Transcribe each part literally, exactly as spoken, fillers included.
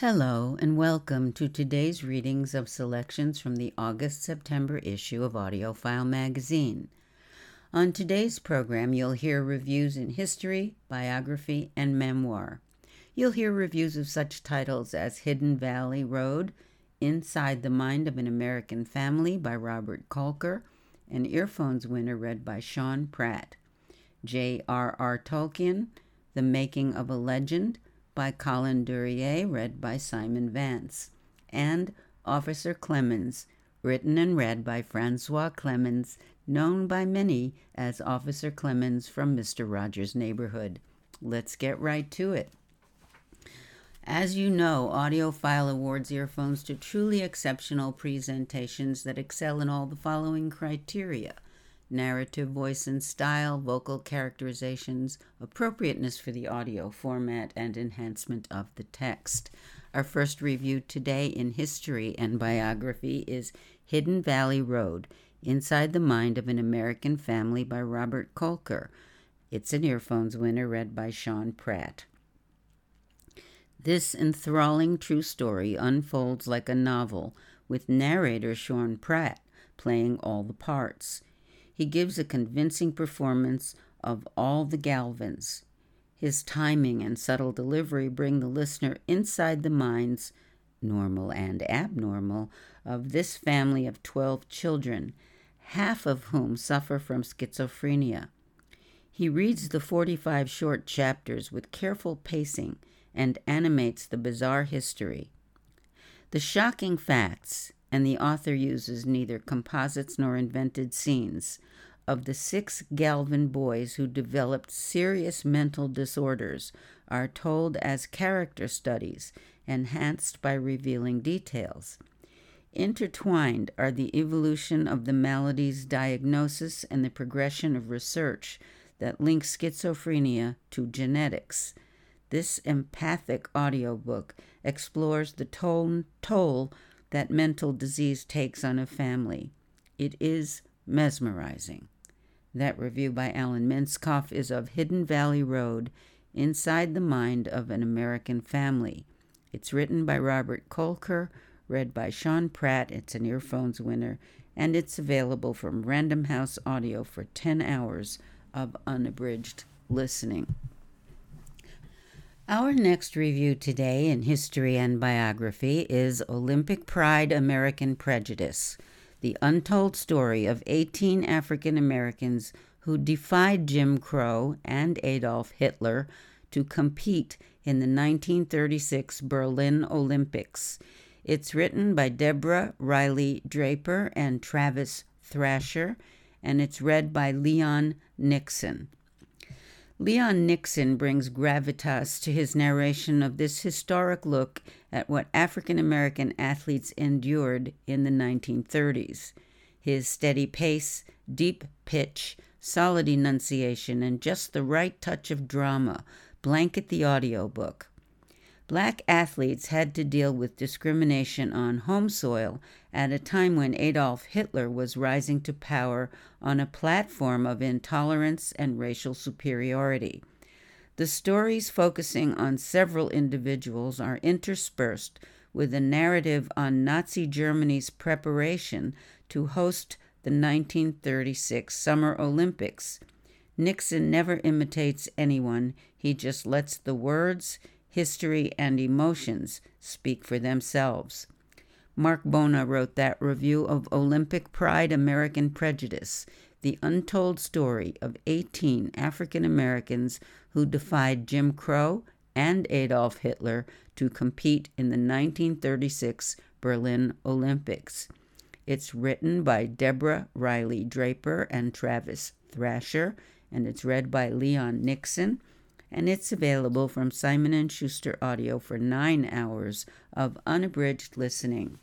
Hello, and welcome to today's readings of selections from the August-September issue of AudioFile magazine. On today's program, you'll hear reviews in history, biography, and memoir. You'll hear reviews of such titles as Hidden Valley Road, Inside the Mind of an American Family by Robert Kolker, and Earphones winner read by Sean Pratt. J R R. Tolkien, The Making of a Legend, by Colin Duryea, read by Simon Vance, and Officer Clemens, written and read by Francois Clemens, known by many as Officer Clemens from Mister Rogers' Neighborhood. Let's get right to it. As you know, AudioFile awards earphones to truly exceptional presentations that excel in all the following criteria: narrative voice and style, vocal characterizations, appropriateness for the audio format, and enhancement of the text. Our first review today in history and biography is Hidden Valley Road, Inside the Mind of an American Family by Robert Kolker. It's an Earphones winner read by Sean Pratt. This enthralling true story unfolds like a novel, with narrator Sean Pratt playing all the parts. He gives a convincing performance of all the Galvins. His timing and subtle delivery bring the listener inside the minds, normal and abnormal, of this family of twelve children, half of whom suffer from schizophrenia. He reads the forty-five short chapters with careful pacing and animates the bizarre history. The shocking facts, and the author uses neither composites nor invented scenes, of the six Galvin boys who developed serious mental disorders are told as character studies, enhanced by revealing details. Intertwined are the evolution of the malady's diagnosis and the progression of research that links schizophrenia to genetics. This empathic audiobook explores the toll, toll that mental disease takes on a family. It is mesmerizing. That review by Alan Minskoff is of Hidden Valley Road, Inside the Mind of an American Family. It's written by Robert Kolker, read by Sean Pratt. It's an Earphones winner, and it's available from Random House Audio for ten hours of unabridged listening. Our next review today in history and biography is Olympic Pride, American Prejudice, the untold story of eighteen African Americans who defied Jim Crow and Adolf Hitler to compete in the nineteen thirty-six Berlin Olympics. It's written by Deborah Riley Draper and Travis Thrasher, and it's read by Leon Nixon. Leon Nixon brings gravitas to his narration of this historic look at what African American athletes endured in the nineteen thirties. His steady pace, deep pitch, solid enunciation, and just the right touch of drama blanket the audiobook. Black athletes had to deal with discrimination on home soil at a time when Adolf Hitler was rising to power on a platform of intolerance and racial superiority. The stories focusing on several individuals are interspersed with a narrative on Nazi Germany's preparation to host the nineteen thirty-six Summer Olympics. Nixon never imitates anyone. He just lets the words, history, and emotions speak for themselves. Mark Bona wrote that review of Olympic Pride, American Prejudice, the untold story of eighteen African Americans who defied Jim Crow and Adolf Hitler to compete in the nineteen thirty-six Berlin Olympics. It's written by Deborah Riley Draper and Travis Thrasher, and it's read by Leon Nixon, and it's available from Simon and Schuster Audio for nine hours of unabridged listening.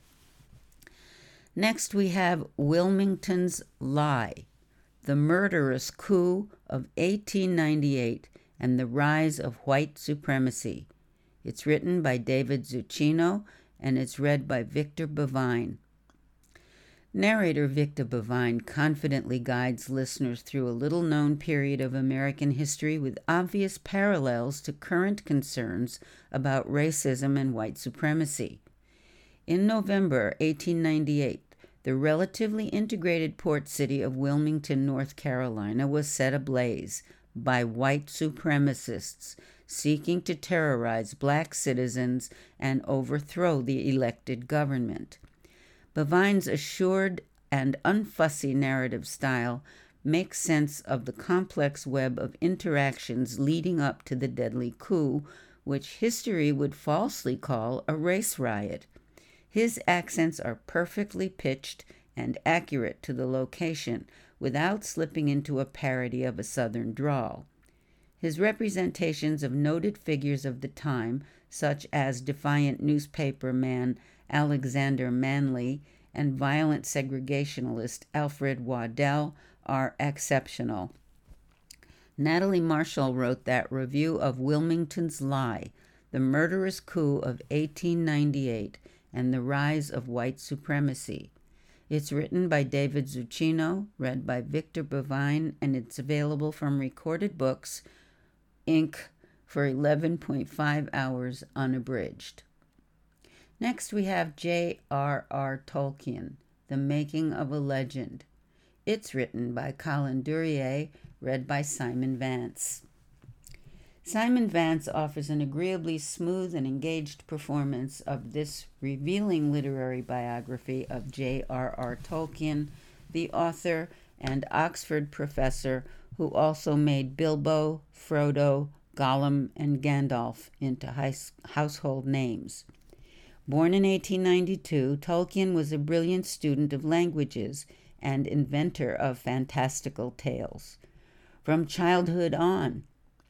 Next, we have Wilmington's Lie, the murderous coup of eighteen ninety-eight and the rise of white supremacy. It's written by David Zucchino, and it's read by Victor Bavine. Narrator Victor Bovine confidently guides listeners through a little-known period of American history with obvious parallels to current concerns about racism and white supremacy. In November eighteen ninety-eight, the relatively integrated port city of Wilmington, North Carolina, was set ablaze by white supremacists seeking to terrorize black citizens and overthrow the elected government. Bovine's assured and unfussy narrative style makes sense of the complex web of interactions leading up to the deadly coup, which history would falsely call a race riot. His accents are perfectly pitched and accurate to the location without slipping into a parody of a Southern drawl. His representations of noted figures of the time, such as defiant newspaper man Alexander Manly and violent segregationalist Alfred Waddell, are exceptional. Natalie Marshall wrote that review of Wilmington's Lie, the murderous coup of eighteen ninety-eight, and the rise of white supremacy. It's written by David Zucchino, read by Victor Bovine, and it's available from Recorded Books, Incorporated for eleven point five hours unabridged. Next we have J R R Tolkien, The Making of a Legend. It's written by Colin Duryea, read by Simon Vance. Simon Vance offers an agreeably smooth and engaged performance of this revealing literary biography of J R R Tolkien, the author and Oxford professor who also made Bilbo, Frodo, Gollum, and Gandalf into household names. Born in eighteen ninety-two, Tolkien was a brilliant student of languages and inventor of fantastical tales. From childhood on,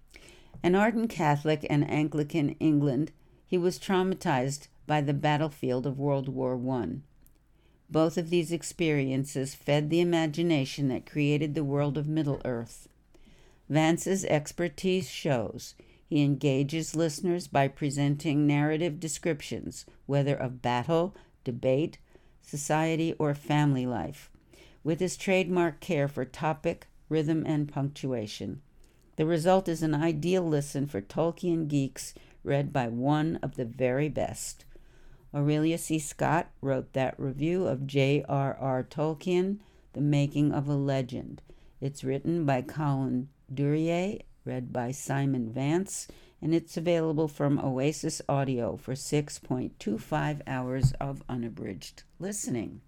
an ardent Catholic in Anglican England, he was traumatized by the battlefield of World War One. Both of these experiences fed the imagination that created the world of Middle-earth. Vance's expertise shows. He engages listeners by presenting narrative descriptions, whether of battle, debate, society, or family life, with his trademark care for topic, rhythm, and punctuation. The result is an ideal listen for Tolkien geeks read by one of the very best. Aurelia C. Scott wrote that review of J R R Tolkien, The Making of a Legend. It's written by Colin Duryea, read by Simon Vance, and it's available from Oasis Audio for six point two five hours of unabridged listening.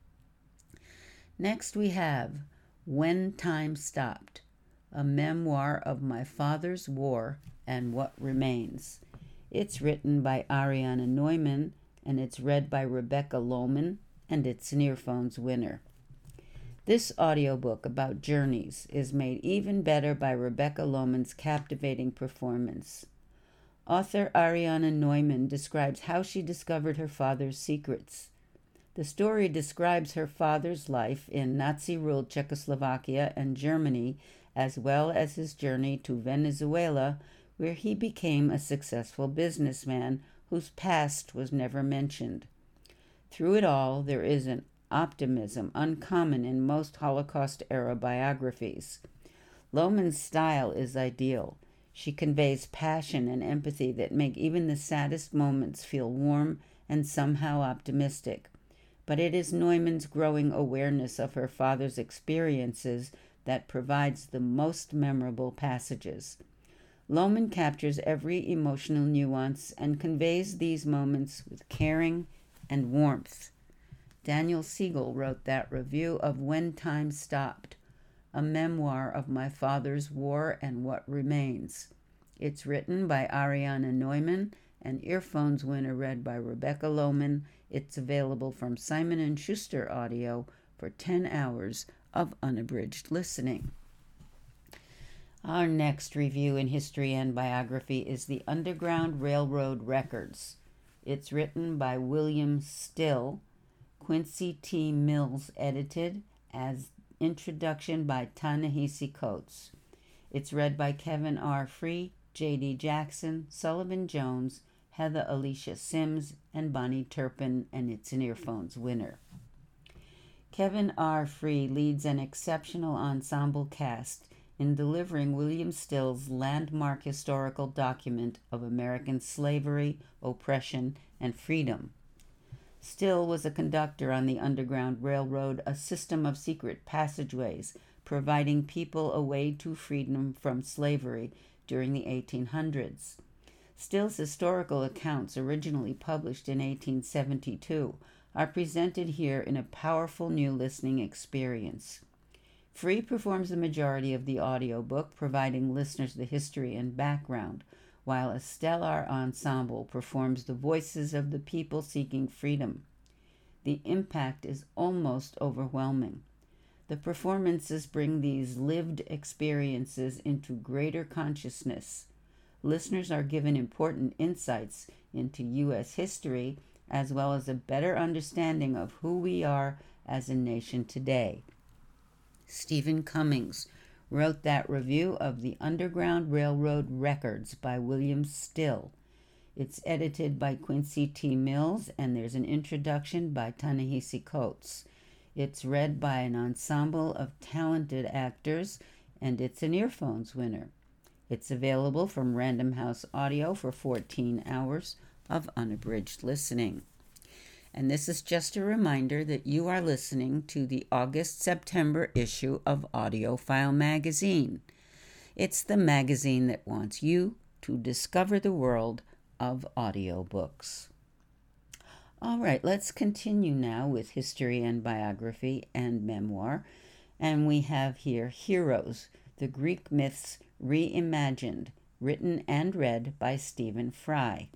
Next we have When Time Stopped, a memoir of my father's war and what remains. It's written by Ariana Neumann, and it's read by Rebecca Lohman, and it's an Earphones winner. This audiobook about journeys is made even better by Rebecca Lohman's captivating performance. Author Ariana Neumann describes how she discovered her father's secrets. The story describes her father's life in Nazi-ruled Czechoslovakia and Germany, as well as his journey to Venezuela, where he became a successful businessman whose past was never mentioned. Through it all, there is an optimism uncommon in most Holocaust-era biographies. Lohman's style is ideal. She conveys passion and empathy that make even the saddest moments feel warm and somehow optimistic. But it is Neumann's growing awareness of her father's experiences that provides the most memorable passages. Lohman captures every emotional nuance and conveys these moments with caring and warmth. Daniel Siegel wrote that review of When Time Stopped, a memoir of my father's war and what remains. It's written by Ariana Neumann, and Earphones winner read by Rebecca Lohman. It's available from Simon and Schuster Audio for ten hours of unabridged listening. Our next review in history and biography is The Underground Railroad Records. It's written by William Still, Quincy T. Mills edited, as introduction by Ta-Nehisi Coates. It's read by Kevin R. Free, J D. Jackson, Sullivan Jones, Heather Alicia Sims, and Bonnie Turpin, and it's an Earphones winner. Kevin R. Free leads an exceptional ensemble cast in delivering William Still's landmark historical document of American slavery, oppression, and freedom. Still was a conductor on the Underground Railroad, a system of secret passageways providing people a way to freedom from slavery during the eighteen hundreds. Still's historical accounts, originally published in eighteen seventy-two, are presented here in a powerful new listening experience. Free performs the majority of the audiobook, providing listeners the history and background, while a stellar ensemble performs the voices of the people seeking freedom. The impact is almost overwhelming. The performances bring these lived experiences into greater consciousness. Listeners are given important insights into U S history, as well as a better understanding of who we are as a nation today. Stephen Cummings wrote that review of the Underground Railroad Records by William Still. It's edited by Quincy T. Mills, and there's an introduction by Ta-Nehisi Coates. It's read by an ensemble of talented actors, and it's an Earphones winner. It's available from Random House Audio for fourteen hours of unabridged listening. And this is just a reminder that you are listening to the August-September issue of AudioFile magazine. It's the magazine that wants you to discover the world of audiobooks. All right, let's continue now with history and biography and memoir. And we have here Heroes, the Greek Myths Reimagined, written and read by Stephen Fry.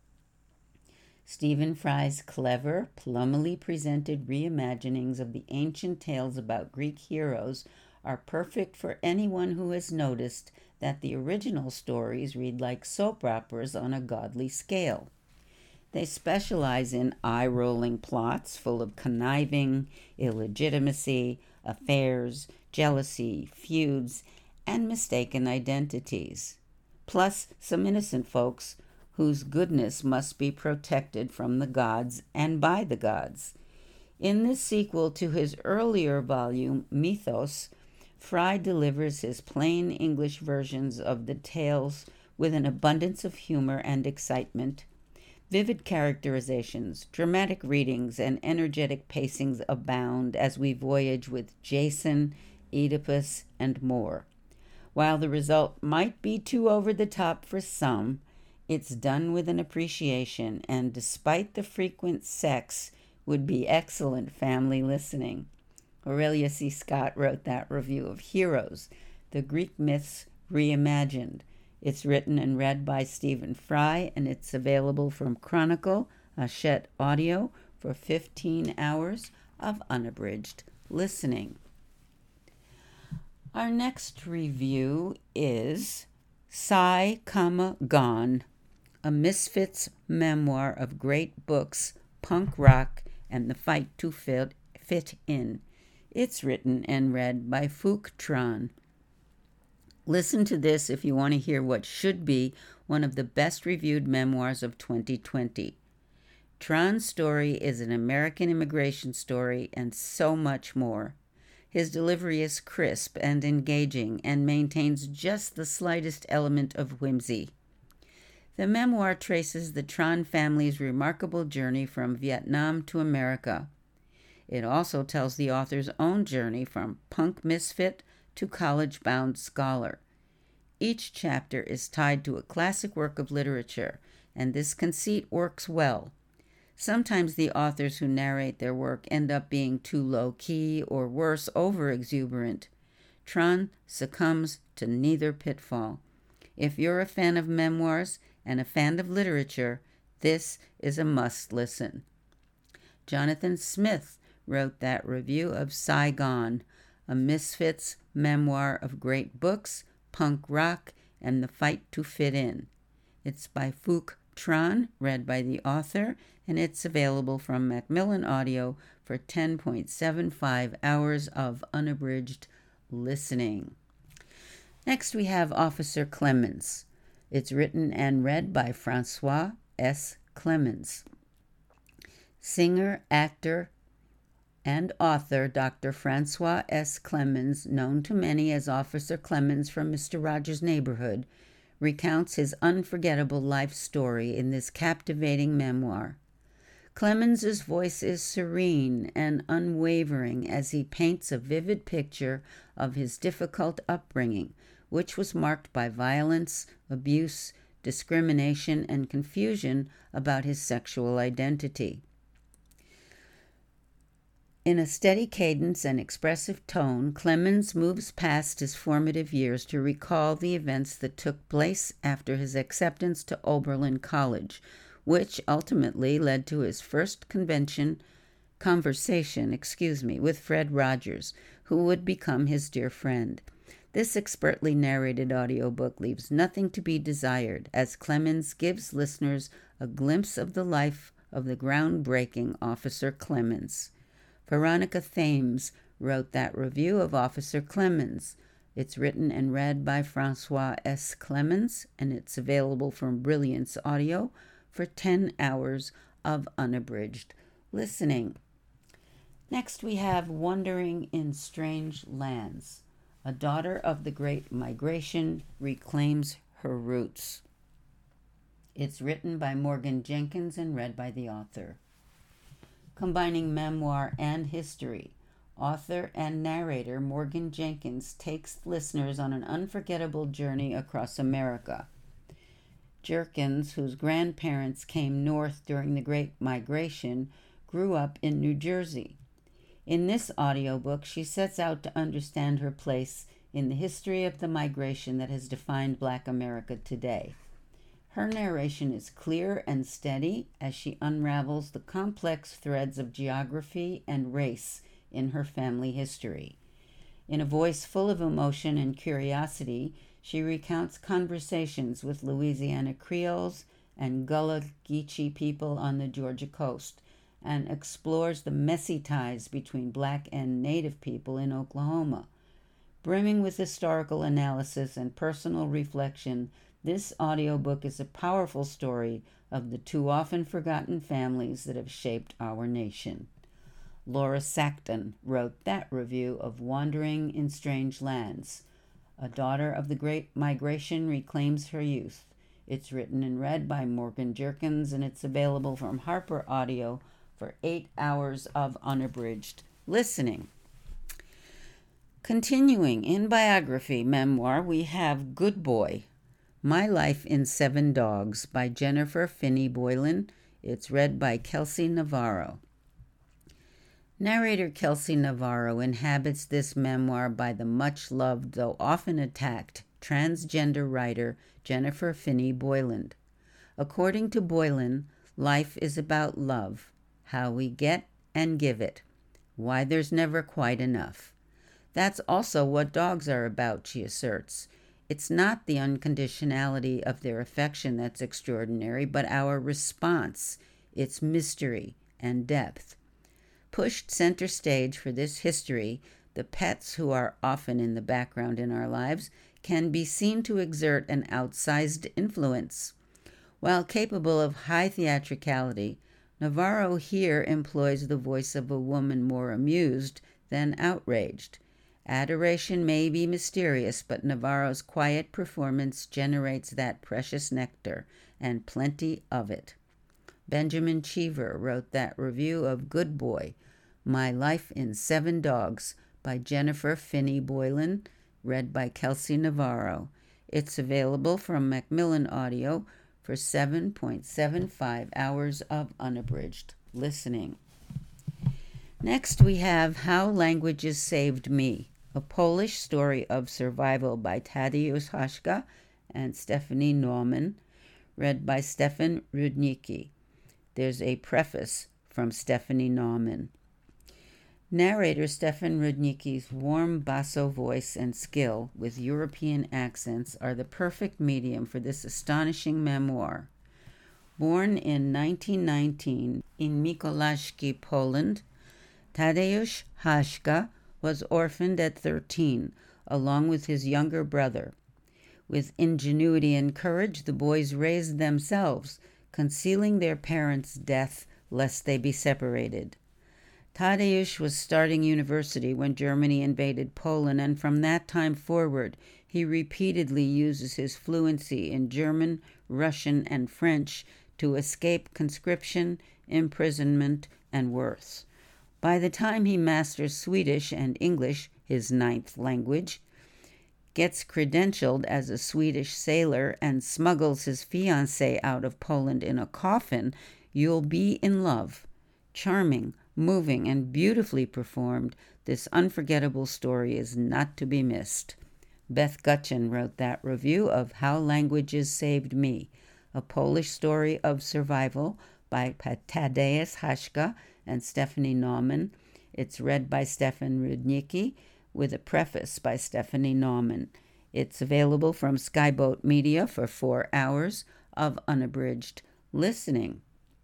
Stephen Fry's clever, plummily presented reimaginings of the ancient tales about Greek heroes are perfect for anyone who has noticed that the original stories read like soap operas on a godly scale. They specialize in eye-rolling plots full of conniving, illegitimacy, affairs, jealousy, feuds, and mistaken identities, plus some innocent folks whose goodness must be protected from the gods and by the gods. In this sequel to his earlier volume, Mythos, Fry delivers his plain English versions of the tales with an abundance of humor and excitement. Vivid characterizations, dramatic readings, and energetic pacings abound as we voyage with Jason, Oedipus, and more. While the result might be too over the top for some, it's done with an appreciation, and despite the frequent sex, would be excellent family listening. Aurelia C. Scott wrote that review of Heroes, the Greek Myths Reimagined. It's written and read by Stephen Fry, and it's available from Chronicle, Hachette Audio, for fifteen hours of unabridged listening. Our next review is Psy, Gone, a Misfits memoir of great books, punk rock, and the fight to fit, fit in. It's written and read by Phuc Tran. Listen to this if you want to hear what should be one of the best reviewed memoirs of twenty twenty. Tran's story is an American immigration story and so much more. His delivery is crisp and engaging and maintains just the slightest element of whimsy. The memoir traces the Tran family's remarkable journey from Vietnam to America. It also tells the author's own journey from punk misfit to college-bound scholar. Each chapter is tied to a classic work of literature, and this conceit works well. Sometimes the authors who narrate their work end up being too low-key or worse, over-exuberant. Tran succumbs to neither pitfall. If you're a fan of memoirs and a fan of literature, this is a must-listen. Jonathan Smith wrote that review of Saigon, a Misfits memoir of great books, punk rock, and the fight to fit in. It's by Phuc Tran, read by the author, and it's available from Macmillan Audio for ten point seven five hours of unabridged listening. Next we have Officer Clemens. It's written and read by Francois S. Clemens. Singer, actor, and author Doctor Francois S. Clemens, known to many as Officer Clemens from Mister Rogers' Neighborhood, recounts his unforgettable life story in this captivating memoir. Clemens's voice is serene and unwavering as he paints a vivid picture of his difficult upbringing, which was marked by violence, abuse, discrimination, and confusion about his sexual identity. In a steady cadence and expressive tone, Clemens moves past his formative years to recall the events that took place after his acceptance to Oberlin College, which ultimately led to his first convention conversation, excuse me, with Fred Rogers, who would become his dear friend. This expertly narrated audiobook leaves nothing to be desired, as Clemens gives listeners a glimpse of the life of the groundbreaking Officer Clemens. Veronica Thames wrote that review of Officer Clemens. It's written and read by Francois S. Clemens, and it's available from Brilliance Audio for ten hours of unabridged listening. Next, we have Wandering in Strange Lands. A daughter of the Great Migration reclaims her roots. It's written by Morgan Jenkins and read by the author. Combining memoir and history, author and narrator Morgan Jenkins takes listeners on an unforgettable journey across America. Jerkins, whose grandparents came north during the Great Migration, grew up in New Jersey. In this audiobook, she sets out to understand her place in the history of the migration that has defined Black America today. Her narration is clear and steady as she unravels the complex threads of geography and race in her family history. In a voice full of emotion and curiosity, she recounts conversations with Louisiana Creoles and Gullah Geechee people on the Georgia coast, and explores the messy ties between Black and Native people in Oklahoma. Brimming with historical analysis and personal reflection, this audiobook is a powerful story of the too often forgotten families that have shaped our nation. Laura Sackton wrote that review of Wandering in Strange Lands. A daughter of the Great Migration reclaims her youth. It's written and read by Morgan Jerkins, and it's available from Harper Audio for eight hours of unabridged listening. Continuing in biography memoir, we have Good Boy, My Life in Seven Dogs by Jennifer Finney Boylan. It's read by Kelsey Navarro. Narrator Kelsey Navarro inhabits this memoir by the much-loved, though often attacked, transgender writer Jennifer Finney Boylan. According to Boylan, life is about love, how we get and give it, why there's never quite enough. That's also what dogs are about, she asserts. It's not the unconditionality of their affection that's extraordinary, but our response, its mystery and depth. Pushed center stage for this history, the pets who are often in the background in our lives can be seen to exert an outsized influence. While capable of high theatricality, Navarro here employs the voice of a woman more amused than outraged. Adoration may be mysterious, but Navarro's quiet performance generates that precious nectar, and plenty of it. Benjamin Cheever wrote that review of Good Boy, My Life in Seven Dogs by Jennifer Finney Boylan, read by Kelsey Navarro. It's available from Macmillan Audio for seven point seven five hours of unabridged listening. Next, we have How Languages Saved Me, a Polish story of survival by Tadeusz Haszka and Stephanie Nauman, read by Stefan Rudnicki. There's a preface from Stephanie Nauman. Narrator Stefan Rudnicki's warm basso voice and skill with European accents are the perfect medium for this astonishing memoir. Born in nineteen nineteen in Mikołajki, Poland, Tadeusz Haszka was orphaned at thirteen, along with his younger brother. With ingenuity and courage, the boys raised themselves, concealing their parents' death lest they be separated. Tadeusz was starting university when Germany invaded Poland, and from that time forward, he repeatedly uses his fluency in German, Russian, and French to escape conscription, imprisonment, and worse. By the time he masters Swedish and English, his ninth language, gets credentialed as a Swedish sailor, and smuggles his fiancée out of Poland in a coffin, you'll be in love. Charming, moving, and beautifully performed, this unforgettable story is not to be missed. Beth Gutchen wrote that review of How Languages Saved Me, a Polish story of survival by Tadeusz Haszka and Stephanie Nauman. It's read by Stefan Rudnicki with a preface by Stephanie Nauman. It's available from Skyboat Media for four hours of unabridged listening.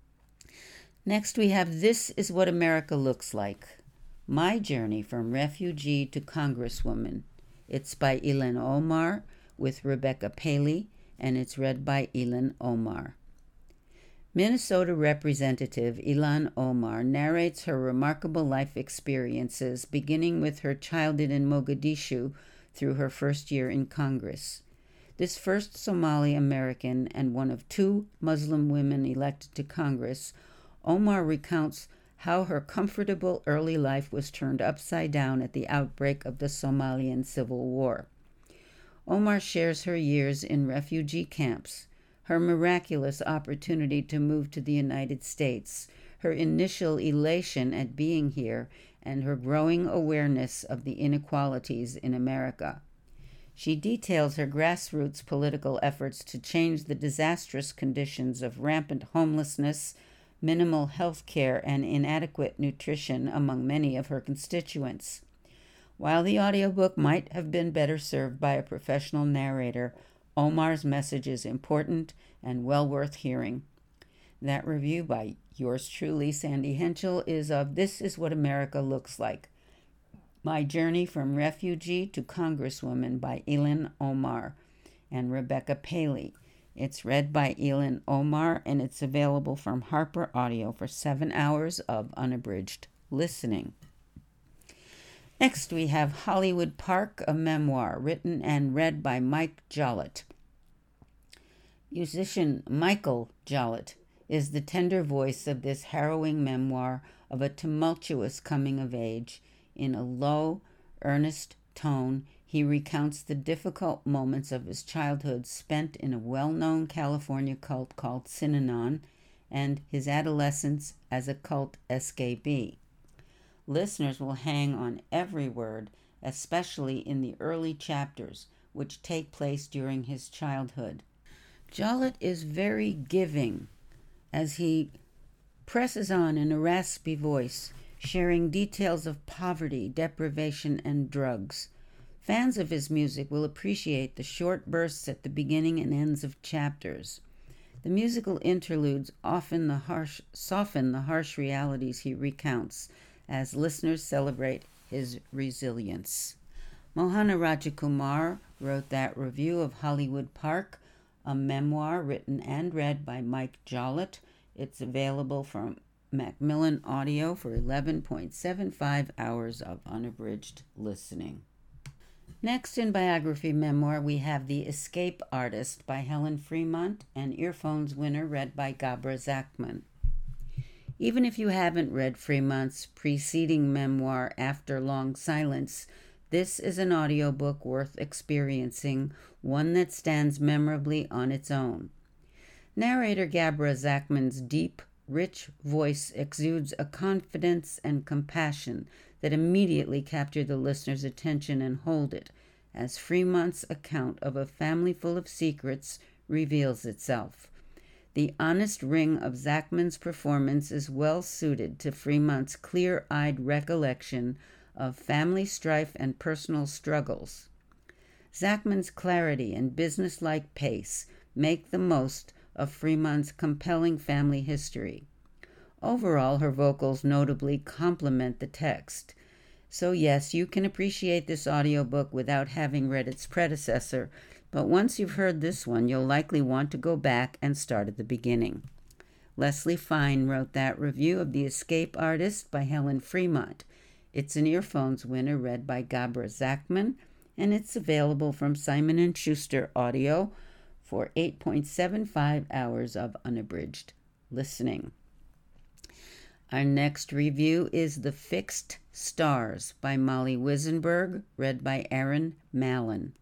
Next, we have This Is What America Looks Like, My Journey from Refugee to Congresswoman. It's by Ilan Omar with Rebecca Paley, and it's read by Ilan Omar. Minnesota Representative Ilan Omar narrates her remarkable life experiences, beginning with her childhood in Mogadishu through her first year in Congress. This first Somali American and one of two Muslim women elected to Congress, Omar recounts how her comfortable early life was turned upside down at the outbreak of the Somalian Civil War. Omar shares her years in refugee camps, her miraculous opportunity to move to the United States, her initial elation at being here, and her growing awareness of the inequalities in America. She details her grassroots political efforts to change the disastrous conditions of rampant homelessness, minimal health care, and inadequate nutrition among many of her constituents. While the audiobook might have been better served by a professional narrator, Omar's message is important and well worth hearing. That review by yours truly, Sandy Henschel, is of This Is What America Looks Like, My Journey from Refugee to Congresswoman by Ilan Omar and Rebecca Paley. It's read by Ilan Omar, and it's available from Harper Audio for seven hours of unabridged listening. Next, we have Hollywood Park, a memoir, written and read by Mike Jollett. Musician Michael Jollett is the tender voice of this harrowing memoir of a tumultuous coming of age. In a low, earnest tone, he recounts the difficult moments of his childhood spent in a well-known California cult called Synanon, and his adolescence as a cult escapee. Listeners will hang on every word, especially in the early chapters, which take place during his childhood. Jollett is very giving as he presses on in a raspy voice, sharing details of poverty, deprivation, and drugs. Fans of his music will appreciate the short bursts at the beginning and ends of chapters. The musical interludes often the harsh, soften the harsh realities he recounts as listeners celebrate his resilience. Mohana Rajakumar wrote that review of Hollywood Park, a memoir written and read by Mike Jollett. It's available from Macmillan Audio for eleven point seven five hours of unabridged listening. Next, in biography memoir, we have The Escape Artist by Helen Fremont, and Earphones winner read by Gabra Zachman. Even if you haven't read Fremont's preceding memoir, After Long Silence, this is an audiobook worth experiencing, one that stands memorably on its own. Narrator Gabra Zachman's deep, rich voice exudes a confidence and compassion that immediately capture the listener's attention and hold it, as Fremont's account of a family full of secrets reveals itself. The honest ring of Zachman's performance is well suited to Fremont's clear-eyed recollection of family strife and personal struggles. Zachman's clarity and businesslike pace make the most of Fremont's compelling family history. Overall, her vocals notably complement the text. So yes, you can appreciate this audiobook without having read its predecessor, but once you've heard this one, you'll likely want to go back and start at the beginning. Leslie Fine wrote that review of The Escape Artist by Helen Fremont. It's an Earphones winner read by Gabra Zachman, and it's available from Simon and Schuster Audio for eight point seven five hours of unabridged listening. Our next review is The Fixed Stars by Molly Wisenberg, read by Aaron Mallon.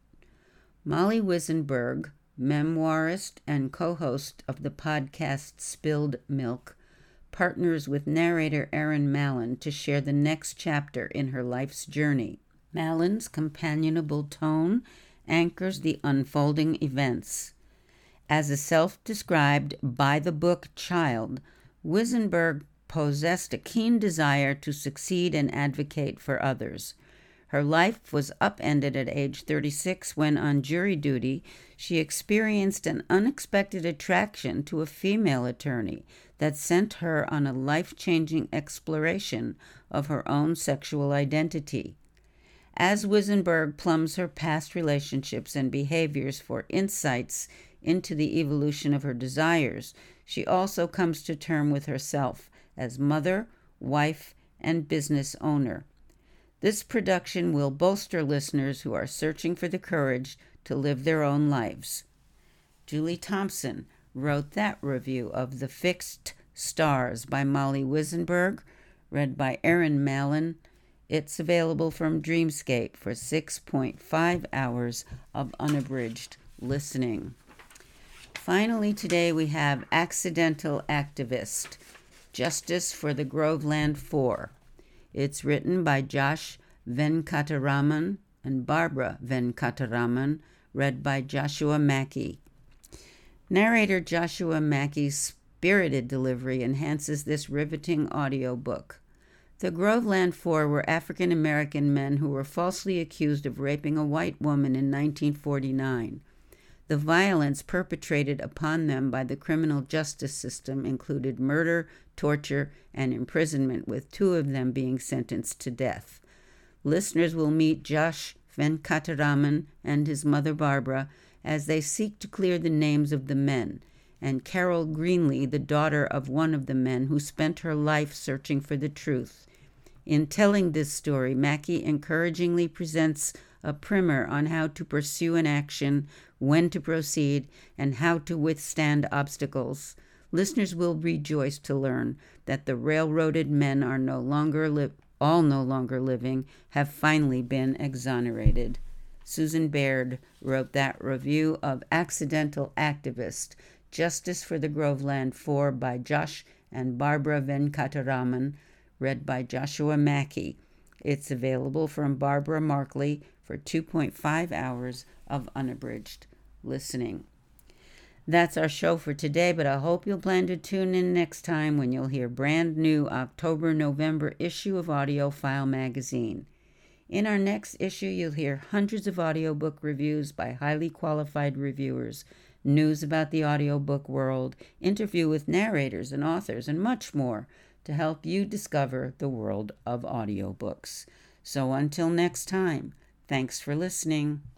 Molly Wisenberg, memoirist and co-host of the podcast Spilled Milk, partners with narrator Aaron Mallon to share the next chapter in her life's journey. Mallon's companionable tone anchors the unfolding events. As a self-described by-the-book child, Wisenberg possessed a keen desire to succeed and advocate for others. Her life was upended at age thirty-six when, on jury duty, she experienced an unexpected attraction to a female attorney that sent her on a life-changing exploration of her own sexual identity. As Wisenberg plumbs her past relationships and behaviors for insights into the evolution of her desires, she also comes to terms with herself as mother, wife, and business owner. This production will bolster listeners who are searching for the courage to live their own lives. Julie Thompson wrote that review of The Fixed Stars by Molly Wisenberg, read by Aaron Mallon. It's available from Dreamscape for six point five hours of unabridged listening. Finally, today we have Accidental Activist, Justice for the Groveland Four. It's written by Josh Venkataraman and Barbara Venkataraman, read by Joshua Mackey. Narrator Joshua Mackey's spirited delivery enhances this riveting audiobook. The Groveland Four were African American men who were falsely accused of raping a white woman in nineteen forty-nine. The violence perpetrated upon them by the criminal justice system included murder, torture, and imprisonment, with two of them being sentenced to death. Listeners will meet Josh Venkataraman and his mother Barbara as they seek to clear the names of the men, and Carol Greenlee, the daughter of one of the men who spent her life searching for the truth. In telling this story, Mackey encouragingly presents a primer on how to pursue an action, when to proceed, and how to withstand obstacles. Listeners will rejoice to learn that the railroaded men are no longer li- all no longer living, have finally been exonerated. Susan Baird wrote that review of Accidental Activist, Justice for the Groveland Four by Josh and Barbara Venkataraman, read by Joshua Mackey. It's available from Barbara Markley for two point five hours of unabridged listening. That's our show for today, but I hope you'll plan to tune in next time when you'll hear brand new October-November issue of AudioFile magazine. In our next issue, you'll hear hundreds of audiobook reviews by highly qualified reviewers, news about the audiobook world, interview with narrators and authors, and much more to help you discover the world of audiobooks. So until next time, thanks for listening.